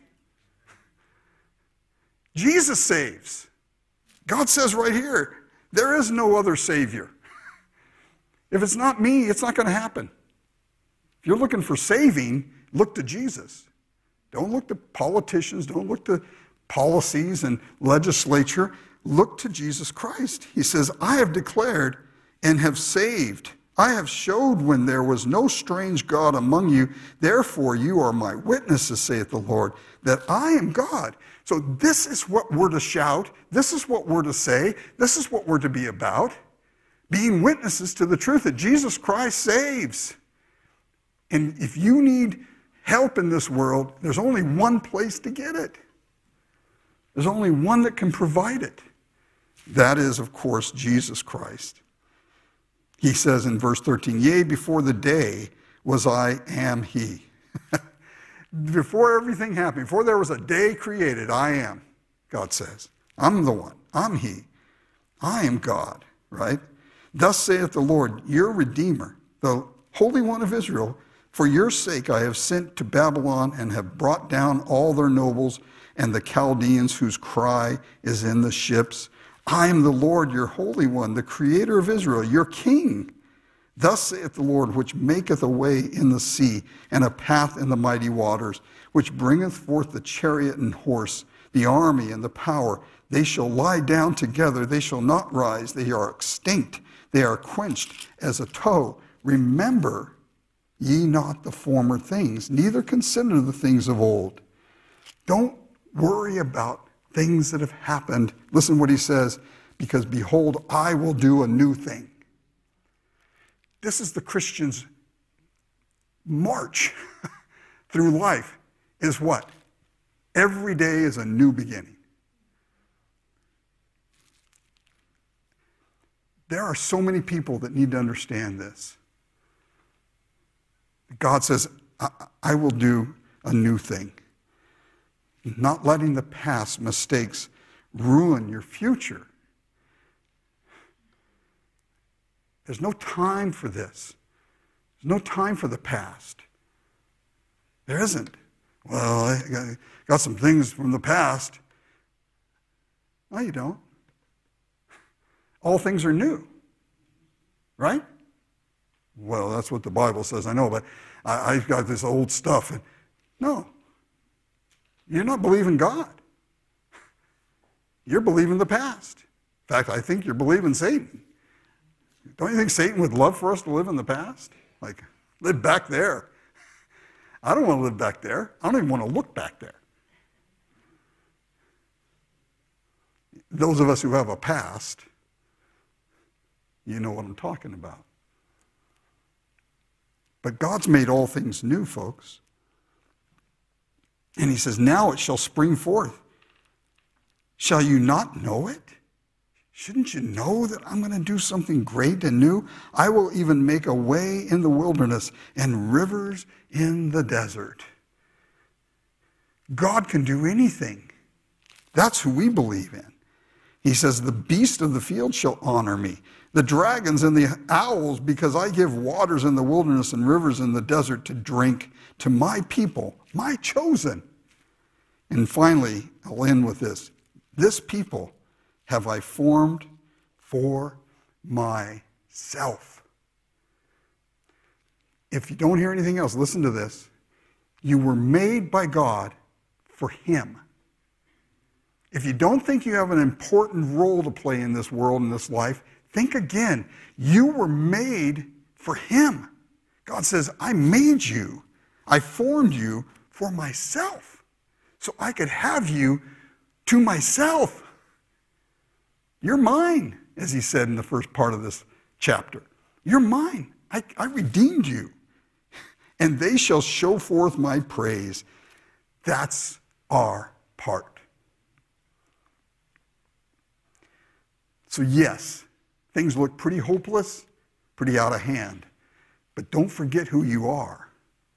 Jesus saves. God says right here, there is no other Savior. If it's not me, it's not going to happen. If you're looking for saving, look to Jesus. Don't look to politicians. Don't look to policies and legislature. Look to Jesus Christ. He says, I have declared and have saved. I have showed when there was no strange God among you. Therefore, you are my witnesses, saith the Lord, that I am God. So this is what we're to shout. This is what we're to say. This is what we're to be about. Being witnesses to the truth that Jesus Christ saves. And if you need help in this world, there's only one place to get it. There's only one that can provide it. That is, of course, Jesus Christ. He says in verse 13, yea, before the day was I am he. Before everything happened, before there was a day created, I am, God says. I'm the one. I'm he. I am God, right? Thus saith the Lord, your Redeemer, the Holy One of Israel, for your sake I have sent to Babylon and have brought down all their nobles and the Chaldeans whose cry is in the ships. I am the Lord, your Holy One, the Creator of Israel, your King. Thus saith the Lord, which maketh a way in the sea and a path in the mighty waters, which bringeth forth the chariot and horse, the army and the power. They shall lie down together, they shall not rise, they are extinct. They are quenched as a tow. Remember ye not the former things, neither consider the things of old. Don't worry about things that have happened. Listen what he says, because behold, I will do a new thing. This is the Christian's march through life, is what? Every day is a new beginning. There are so many people that need to understand this. God says, I will do a new thing. Not letting the past mistakes ruin your future. There's no time for this. There's no time for the past. There isn't. Well, I got some things from the past. No, you don't. All things are new, right? Well, that's what the Bible says. I know, but I've got this old stuff. And no, you're not believing God. You're believing the past. In fact, I think you're believing Satan. Don't you think Satan would love for us to live in the past? Like, live back there. I don't want to live back there. I don't even want to look back there. Those of us who have a past, you know what I'm talking about. But God's made all things new, folks. And he says, now it shall spring forth. Shall you not know it? Shouldn't you know that I'm going to do something great and new? I will even make a way in the wilderness and rivers in the desert. God can do anything. That's who we believe in. He says, the beast of the field shall honor me, the dragons and the owls, because I give waters in the wilderness and rivers in the desert to drink to my people, my chosen. And finally, I'll end with this. This people have I formed for myself. If you don't hear anything else, listen to this. You were made by God for him. If you don't think you have an important role to play in this world, in this life, think again. You were made for him. God says, I made you. I formed you for myself, so I could have you to myself. You're mine, as he said in the first part of this chapter. You're mine. I redeemed you. And they shall show forth my praise. That's our part. So yes, things look pretty hopeless, pretty out of hand. But don't forget who you are.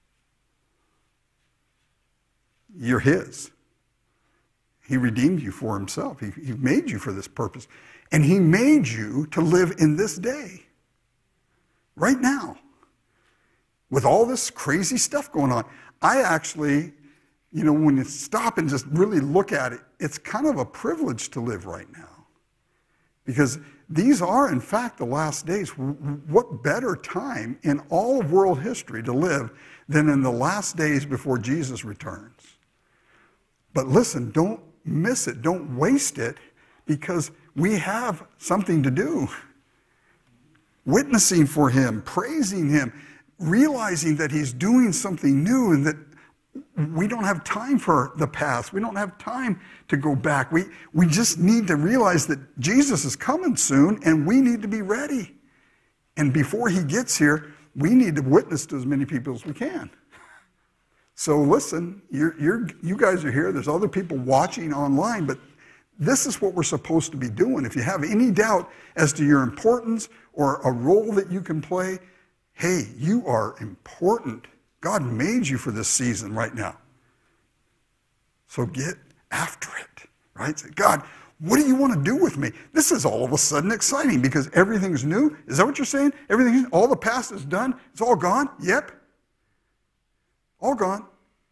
You're his. He redeemed you for himself. He made you for this purpose. And he made you to live in this day. Right now. With all this crazy stuff going on. I actually, when you stop and just really look at it, it's kind of a privilege to live right now. Because these are, in fact, the last days. What better time in all of world history to live than in the last days before Jesus returns? But listen, don't miss it. Don't waste it, because we have something to do. Witnessing for him, praising him, realizing that he's doing something new and that we don't have time for the past. We don't have time to go back. We just need to realize that Jesus is coming soon and we need to be ready. And before he gets here, we need to witness to as many people as we can. So listen, you guys are here. There's other people watching online, but this is what we're supposed to be doing. If you have any doubt as to your importance or a role that you can play, hey, you are important. God made you for this season right now. So get after it, right? Say, God, what do you want to do with me? This is all of a sudden exciting because everything's new. Is that what you're saying? All the past is done. It's all gone? Yep. All gone.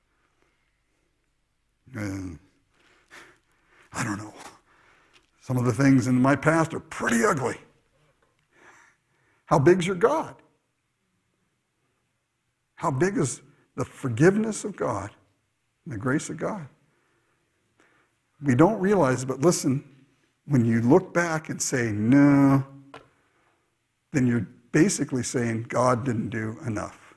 I don't know. Some of the things in my past are pretty ugly. How big's your God? How big is the forgiveness of God and the grace of God? We don't realize, but listen, when you look back and say, no, then you're basically saying God didn't do enough.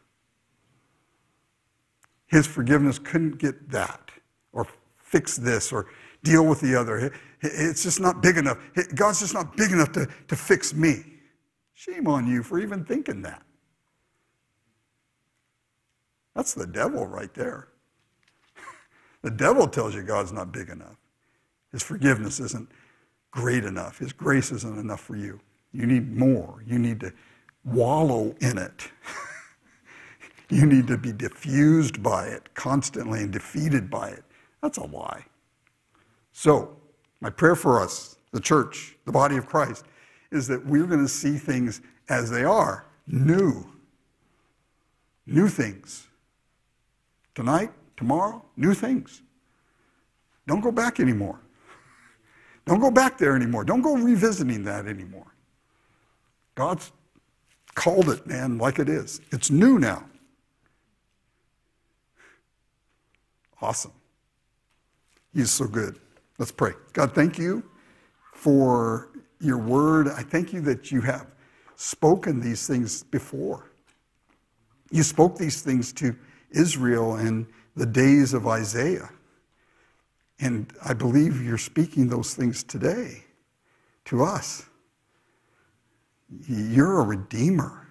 His forgiveness couldn't get that, or fix this, or deal with the other. It's just not big enough. God's just not big enough to fix me. Shame on you for even thinking that. That's the devil right there. The devil tells you God's not big enough. His forgiveness isn't great enough. His grace isn't enough for you. You need more. You need to wallow in it. You need to be diffused by it constantly and defeated by it. That's a lie. So, my prayer for us, the church, the body of Christ, is that we're going to see things as they are, new. New things. Tonight, tomorrow, new things. Don't go back anymore. Don't go back there anymore. Don't go revisiting that anymore. God's called it, man, like it is. It's new now. Awesome. He's so good. Let's pray. God, thank you for your word. I thank you that you have spoken these things before. You spoke these things to Israel in the days of Isaiah. And I believe you're speaking those things today to us. You're a redeemer.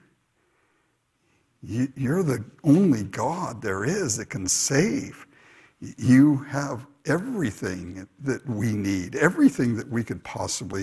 You're the only God there is that can save. You have everything that we need, everything that we could possibly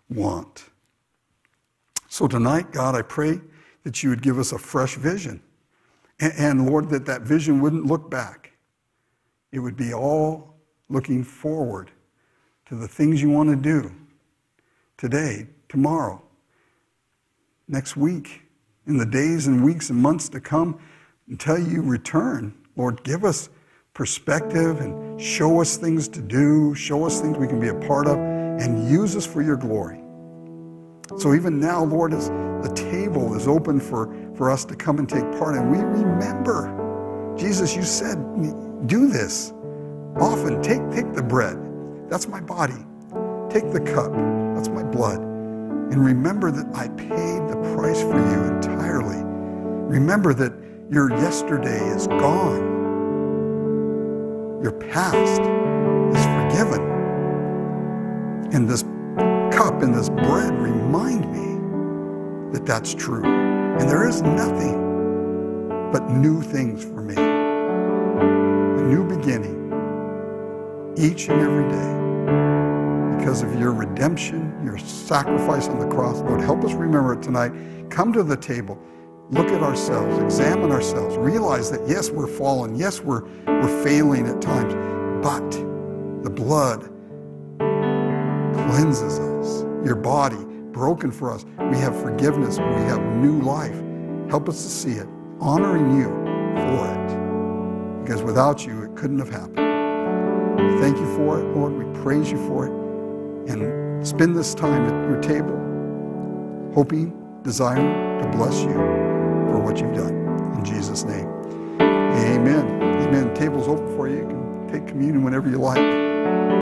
want. So tonight, God, I pray that you would give us a fresh vision. And Lord, that vision wouldn't look back. It would be all looking forward to the things you want to do today, tomorrow, next week, in the days and weeks and months to come until you return. Lord, give us perspective and show us things to do, show us things we can be a part of, and use us for your glory. So even now, Lord, as the table is open for us to come and take part, and we remember, Jesus, you said, do this often. Take the bread. That's my body. Take the cup. That's my blood. And remember that I paid the price for you entirely. Remember that your yesterday is gone. Your past is forgiven. And this cup and this bread remind me that that's true. And there is nothing but new things for me. A new beginning each and every day because of your redemption, your sacrifice on the cross. Lord, help us remember it tonight. Come to the table. Look at ourselves. Examine ourselves. Realize that, yes, we're fallen. Yes, we're failing at times. But the blood cleanses us. Your body broken for us. We have forgiveness. We have new life. Help us to see it, honoring you for it. Because without you, it couldn't have happened. Thank you for it, Lord. We praise you for it. And spend this time at your table, hoping, desiring to bless you for what you've done. In Jesus' name, amen. Amen. The table's open for you. You can take communion whenever you like.